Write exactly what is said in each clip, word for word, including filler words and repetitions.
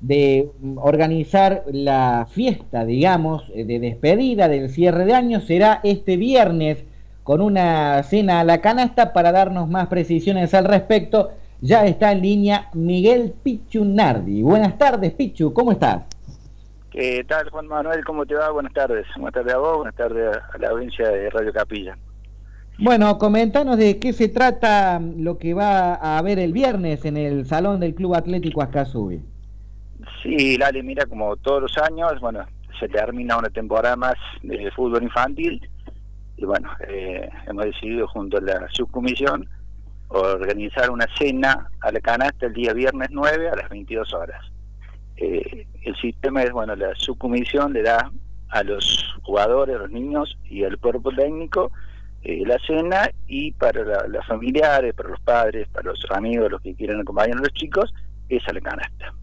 de organizar la fiesta, digamos, de despedida del cierre de año. Será este viernes con una cena a la canasta. Para darnos más precisiones al respecto, ya está en línea Miguel Pichu Nardi. Buenas tardes, Pichu, ¿cómo estás? ¿Qué tal, Juan Manuel? ¿Cómo te va? Buenas tardes. Buenas tardes a vos, buenas tardes a la audiencia de Radio Capilla. Bueno, comentanos de qué se trata lo que va a haber el viernes en el Salón del Club Atlético Ascasubi. Sí, Lali, mira, como todos los años, bueno, se termina una temporada más de fútbol infantil y bueno, eh, hemos decidido junto a la subcomisión organizar una cena a la canasta el día viernes nueve a las veintidós horas. Eh, el sistema es, bueno, la subcomisión le da a los jugadores, a los niños y al cuerpo técnico eh, la cena, y para la, las familiares, para los padres, para los amigos, los que quieran acompañar a los chicos, es a la canasta.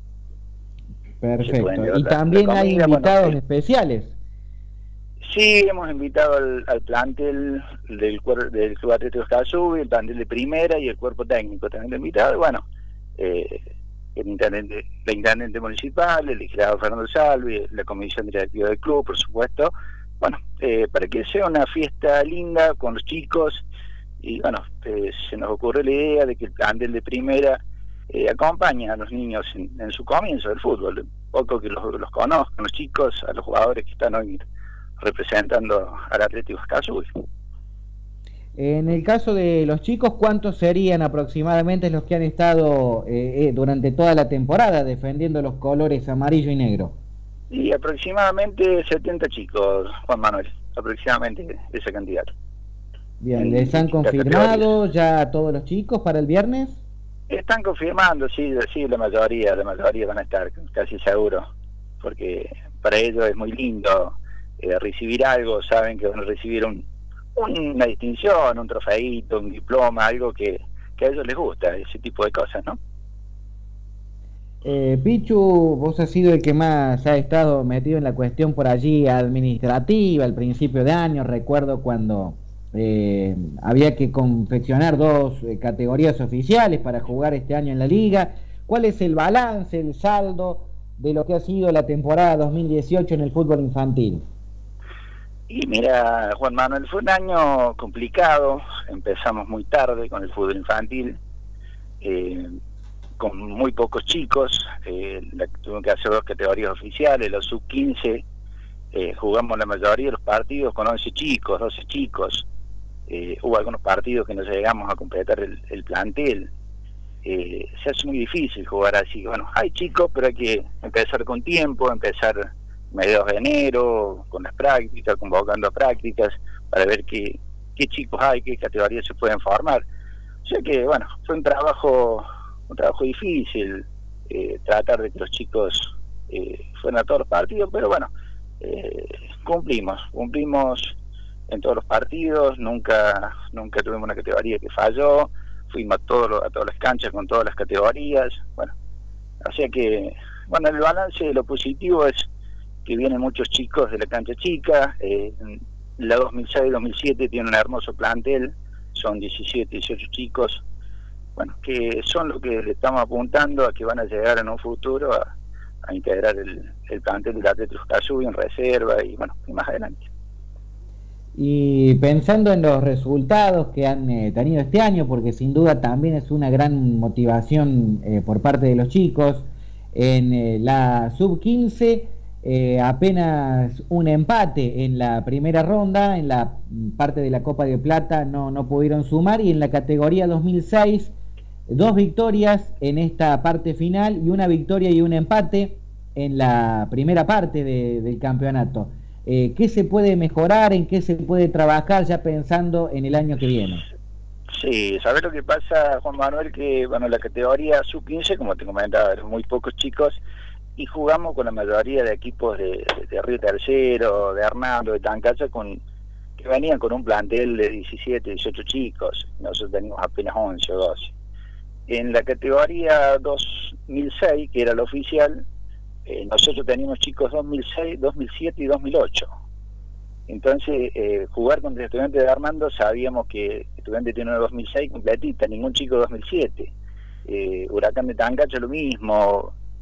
Perfecto. Y también comida, hay invitados bueno, especiales. Sí, hemos invitado al, al plantel del, del Club Atlético Ascasubi, el plantel de primera y el cuerpo técnico también invitado. Bueno, eh, el intendente, la intendente municipal, el legislador Fernando Salvi, la comisión directiva del club, por supuesto. Bueno, eh, para que sea una fiesta linda con los chicos, y bueno, eh, se nos ocurre la idea de que el plantel de primera eh, acompaña a los niños en, en su comienzo del fútbol, un poco que los, los conozcan, los chicos, a los jugadores que están hoy representando al Atlético Ascasubi. En el caso de los chicos, ¿cuántos serían aproximadamente los que han estado eh, eh, durante toda la temporada defendiendo los colores amarillo y negro? Y aproximadamente setenta chicos, Juan Manuel, aproximadamente esa cantidad. Bien, ¿les han confirmado ya a todos los chicos para el viernes? Están confirmando, sí, sí, la mayoría, la mayoría van a estar, casi seguro, porque para ellos es muy lindo eh, recibir algo, saben que van a recibir un, una distinción, un trofeito, un diploma, algo que, que a ellos les gusta, ese tipo de cosas, ¿no? Eh, Pichu, vos has sido el que más ha estado metido en la cuestión por allí administrativa, al principio de año. Recuerdo cuando eh, había que confeccionar dos eh, categorías oficiales para jugar este año en la liga. ¿Cuál es el balance, el saldo de lo que ha sido la temporada dos mil dieciocho en el fútbol infantil? Y mira, Juan Manuel, fue un año complicado. Empezamos muy tarde con el fútbol infantil, eh, con muy pocos chicos. Eh, la, tuvimos que hacer dos categorías oficiales, los sub quince, eh, jugamos la mayoría de los partidos con once chicos, doce chicos. Eh, hubo algunos partidos que no llegamos a completar el, el plantel. Eh, se hace muy difícil jugar así. Bueno, hay chicos, pero hay que empezar con tiempo, empezar mediados de enero, con las prácticas, convocando a prácticas, para ver qué, qué chicos hay, qué categorías se pueden formar. O sea que, bueno, fue un trabajo un trabajo difícil, eh, tratar de que los chicos eh, fueran a todos los partidos, pero bueno, eh, cumplimos, cumplimos en todos los partidos, nunca nunca tuvimos una categoría que falló, fuimos a, todo, a todas las canchas con todas las categorías, bueno, o sea que, bueno, el balance de lo positivo es que vienen muchos chicos de la cancha chica. eh, la dos mil seis dos mil siete tiene un hermoso plantel, son diecisiete, dieciocho chicos, bueno, que son lo que le estamos apuntando a que van a llegar en un futuro a, a integrar el, el plantel del Atlético Ascasubi en reserva y bueno, y más adelante. Y pensando en los resultados que han eh, tenido este año, porque sin duda también es una gran motivación eh, por parte de los chicos, en eh, la sub quince eh, apenas un empate en la primera ronda, en la parte de la Copa de Plata no, no pudieron sumar, y en la categoría dos mil seis dos victorias en esta parte final y una victoria y un empate en la primera parte de, del campeonato. Eh, ¿Qué se puede mejorar? ¿En qué se puede trabajar ya pensando en el año que viene? Sí, ¿sabes lo que pasa, Juan Manuel? Que bueno, la categoría sub quince, como te comentaba, eran muy pocos chicos y jugamos con la mayoría de equipos de, de Río Tercero, de Hernando, de Tancaya, con, que venían con un plantel de diecisiete, dieciocho chicos. Nosotros teníamos apenas once o doce. En la categoría dos mil seis, que era la oficial, eh, nosotros teníamos chicos dos mil seis, dos mil siete y dos mil ocho. Entonces, eh, jugar contra Estudiantes de Armando, sabíamos que Estudiantes tiene una dos mil seis completita, ningún chico dos mil siete. Eh, Huracán de Tancacho lo mismo,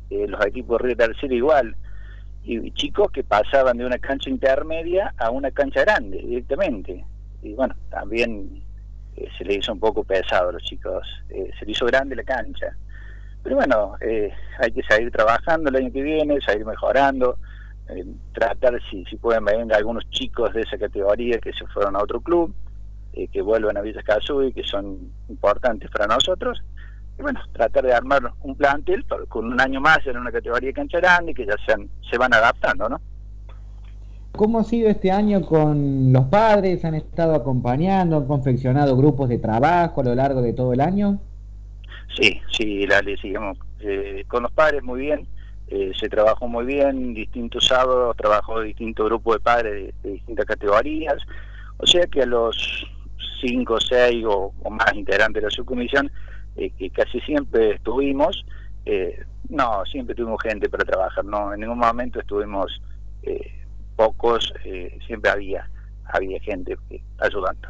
eh, los equipos de Río Tercero igual, y, y chicos que pasaban de una cancha intermedia a una cancha grande directamente, y bueno, también eh, se le hizo un poco pesado a los chicos, eh, se le hizo grande la cancha, pero bueno, eh, hay que seguir trabajando el año que viene, seguir mejorando, eh, tratar si, si pueden venir algunos chicos de esa categoría que se fueron a otro club, eh, que vuelvan a Villa Escazú, que son importantes para nosotros, y bueno, tratar de armar un plantel para, con un año más en una categoría de cancha grande, que ya sean, se van adaptando, ¿no? ¿Cómo ha sido este año con los padres? ¿Han estado acompañando, han confeccionado grupos de trabajo a lo largo de todo el año? Sí, sí, Lali, sigamos. Eh, con los padres muy bien, eh, se trabajó muy bien, distintos sábados trabajó distintos grupos de padres de, de distintas categorías, o sea que a los cinco, seis o, o más integrantes de la subcomisión, eh, que casi siempre estuvimos, eh, no, siempre tuvimos gente para trabajar, no, en ningún momento estuvimos eh, pocos, eh, siempre había, había gente eh, ayudando.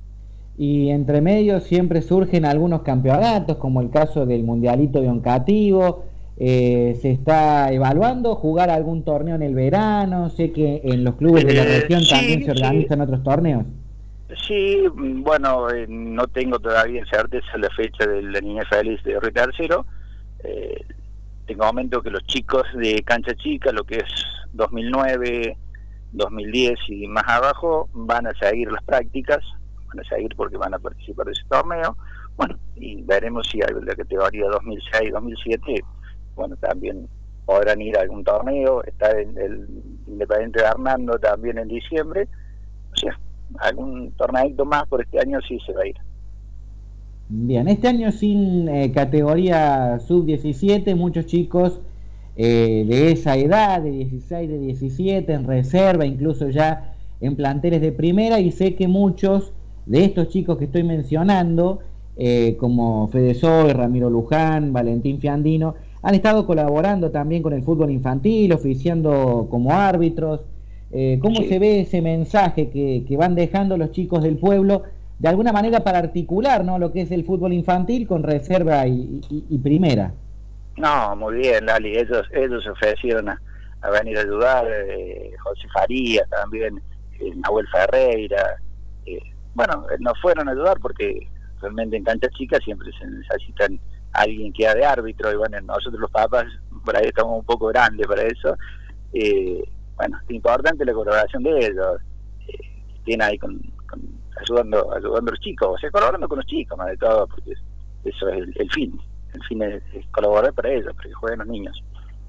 Y entre medio siempre surgen algunos campeonatos, como el caso del Mundialito de Oncativo. Eh, ¿Se está evaluando jugar algún torneo en el verano? Sé que en los clubes de la región eh, sí, también se organizan sí. otros torneos. Sí, bueno, eh, no tengo todavía certeza la fecha de la Niña Feliz de Río Tercero. Eh, tengo momento que los chicos de cancha chica, lo que es dos mil nueve, dos mil diez y más abajo, van a seguir las prácticas, van a seguir porque van a participar de ese torneo. Bueno, y veremos si hay la categoría dos mil seis, dos mil siete, bueno, también podrán ir a algún torneo. Está en el Independiente de Hernando también en diciembre, o sea, algún torneito más por este año sí se va a ir. Bien, este año sin eh, categoría sub diecisiete, muchos chicos eh, de esa edad, de dieciséis, de diecisiete, en reserva, incluso ya en planteles de primera, y sé que muchos de estos chicos que estoy mencionando, eh, como Fede Soy, Ramiro Luján, Valentín Fiandino, han estado colaborando también con el fútbol infantil, oficiando como árbitros. Eh, ¿Cómo sí. se ve ese mensaje que, que van dejando los chicos del pueblo, de alguna manera para articular, ¿no?, lo que es el fútbol infantil con reserva y, y, y primera? No, muy bien, Lali, ellos, ellos se ofrecieron a, a venir a ayudar, eh, José Farías también, eh, Nahuel Ferreira, eh, bueno, nos fueron a ayudar porque realmente en cancha chica siempre se necesitan alguien que haga de árbitro, y bueno, nosotros los papás por ahí estamos un poco grandes para eso. eh, bueno, es importante la colaboración de ellos, eh, que estén ahí con, con, ayudando, ayudando a los chicos, o sea, colaborando con los chicos más de todo, porque eso es el, el fin, el fin es, es colaborar para ellos, para que jueguen los niños.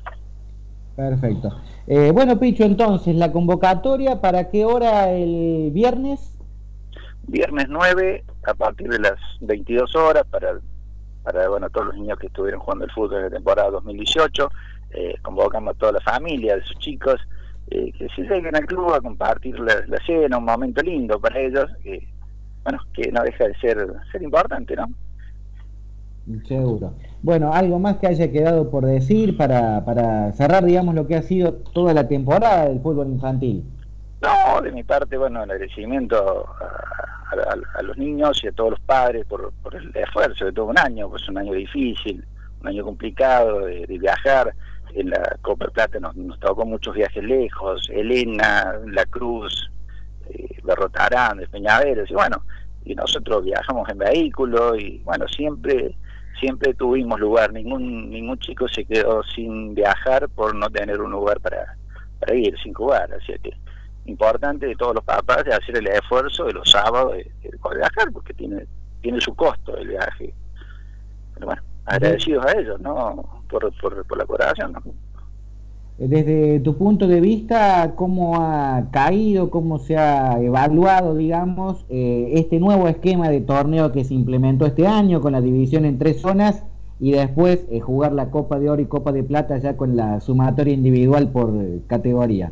Perfecto. Eh, bueno, Picho, entonces, ¿la convocatoria para qué hora el viernes? Viernes nueve, a partir de las veintidós horas, para, para bueno, todos los niños que estuvieron jugando el fútbol en la temporada dos mil dieciocho, eh, convocamos a toda la familia de sus chicos, eh, que se lleguen al club a compartir la, la cena, un momento lindo para ellos, que, bueno, que no deja de ser, ser importante, ¿no? Seguro. Bueno, algo más que haya quedado por decir para, para cerrar, digamos, lo que ha sido toda la temporada del fútbol infantil. No, de mi parte, bueno, el agradecimiento a, a, a los niños y a todos los padres por, por el esfuerzo de todo un año, pues un año difícil, un año complicado de, de viajar. En la Copa de Plata nos, nos tocó muchos viajes lejos, Elena, La Cruz, eh, Berrotarán, Peñaveros, y bueno, y nosotros viajamos en vehículo, y bueno, siempre siempre tuvimos lugar, ningún ningún chico se quedó sin viajar por no tener un lugar para, para ir, sin jugar, así que importante de todos los papás de hacer el esfuerzo de los sábados de, de poder viajar, porque tiene tiene su costo el viaje, pero bueno, agradecidos a ellos, ¿no?, por, por, por la colaboración, ¿no? Desde tu punto de vista, ¿cómo ha caído, cómo se ha evaluado, digamos, eh, este nuevo esquema de torneo que se implementó este año con la división en tres zonas y después eh, jugar la Copa de Oro y Copa de Plata ya con la sumatoria individual por eh, categoría?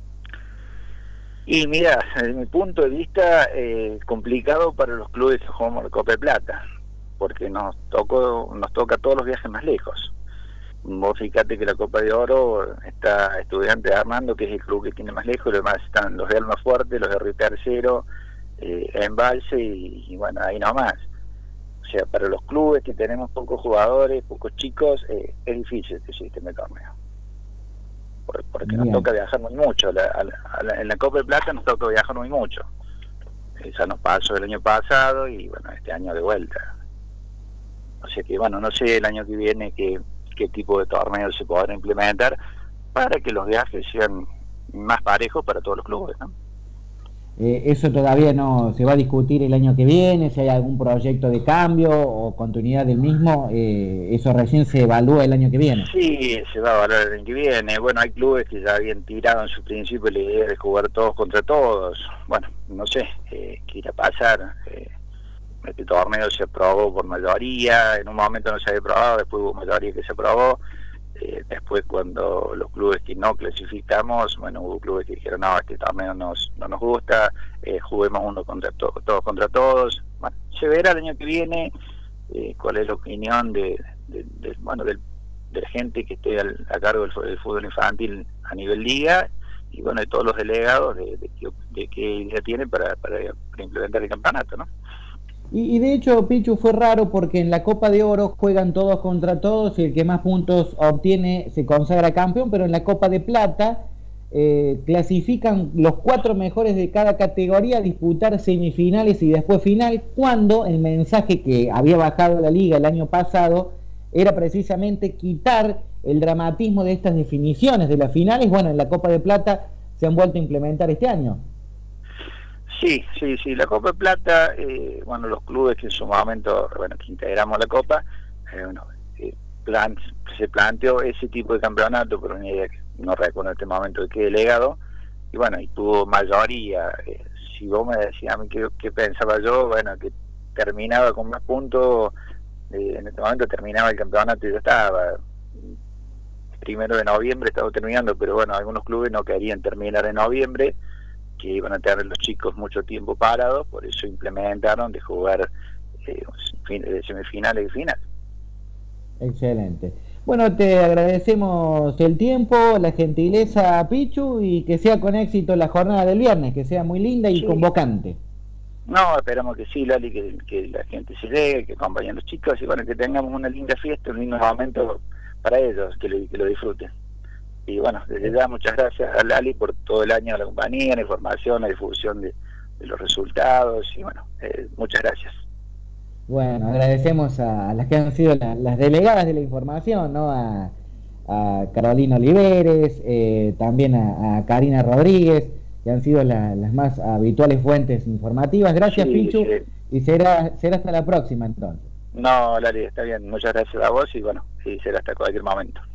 Y mira, desde mi punto de vista, eh, complicado para los clubes que jugamos la Copa de Plata, porque nos tocó, nos toca todos los viajes más lejos. Vos fíjate que la Copa de Oro está Estudiantes de Armando, que es el club que tiene más lejos, y además están los de Almafuerte, los de Río Tercero, eh, Embalse, y, y bueno, ahí nomás. O sea, para los clubes que tenemos pocos jugadores, pocos chicos, eh, es difícil este sistema de torneo. Por, porque Bien. nos toca viajar muy mucho. La, a la, a la, en la Copa de Plata nos toca viajar muy mucho. Esa nos pasó el año pasado y bueno, este año de vuelta. O sea que bueno, no sé el año que viene qué, qué tipo de torneo se podrá implementar para que los viajes sean más parejos para todos los clubes, ¿no? Eh, eso todavía no se va a discutir el año que viene, si hay algún proyecto de cambio o continuidad del mismo, eh, eso recién se evalúa el año que viene. Sí, se va a evaluar el año que viene. Bueno, hay clubes que ya habían tirado en su principio la idea de jugar todos contra todos. Bueno, no sé eh, qué irá a pasar. Eh, este torneo se aprobó por mayoría, en un momento no se había aprobado, después hubo mayoría que se aprobó. Eh, después cuando los clubes que no clasificamos, bueno, hubo clubes que dijeron no, este torneo nos, no nos gusta, eh, juguemos uno contra to todos contra todos. Bueno, se verá el año que viene eh, cuál es la opinión de, de, de bueno del, de la gente que esté al, a cargo del, del fútbol infantil a nivel liga y bueno, de todos los delegados de, de, de, de qué idea tienen para, para, para implementar el campeonato, ¿no? Y, y de hecho, Pichu, fue raro porque en la Copa de Oro juegan todos contra todos y el que más puntos obtiene se consagra campeón, pero en la Copa de Plata eh, clasifican los cuatro mejores de cada categoría a disputar semifinales y después final, cuando el mensaje que había bajado la liga el año pasado era precisamente quitar el dramatismo de estas definiciones de las finales. Bueno, en la Copa de Plata se han vuelto a implementar este año. Sí, sí, sí, la Copa de Plata, eh, bueno, los clubes que en su momento, bueno, que integramos la Copa, eh, bueno, eh, plan, se planteó ese tipo de campeonato por una idea que no recuerdo en este momento de qué delegado, y bueno, y tuvo mayoría. Eh, si vos me decías a mí qué, qué pensaba yo, bueno, que terminaba con más puntos, eh, en este momento terminaba el campeonato y yo estaba, primero de noviembre estaba terminando, pero bueno, algunos clubes no querían terminar en noviembre, que iban a tener los chicos mucho tiempo parados, por eso implementaron de jugar eh, de semifinales y final. Excelente. Bueno, te agradecemos el tiempo, la gentileza, Pichu, y que sea con éxito la jornada del viernes, que sea muy linda y sí. convocante. No, esperamos que sí, Lali, que, que la gente se llegue, que acompañen a los chicos y bueno, que tengamos una linda fiesta, un lindo momento para ellos, que lo, que lo disfruten. Y bueno, desde ya muchas gracias a Lali por todo el año de la compañía, la información, la difusión de, de los resultados y bueno, eh, muchas gracias. Bueno, agradecemos a las que han sido la, las delegadas de la información, ¿no? A, a Carolina Oliveres, eh, también a, a Karina Rodríguez, que han sido la, las más habituales fuentes informativas. Gracias, sí, Pichu, sí. Y será, será hasta la próxima entonces. No, Lali, está bien, muchas gracias a vos y bueno, sí, será hasta cualquier momento.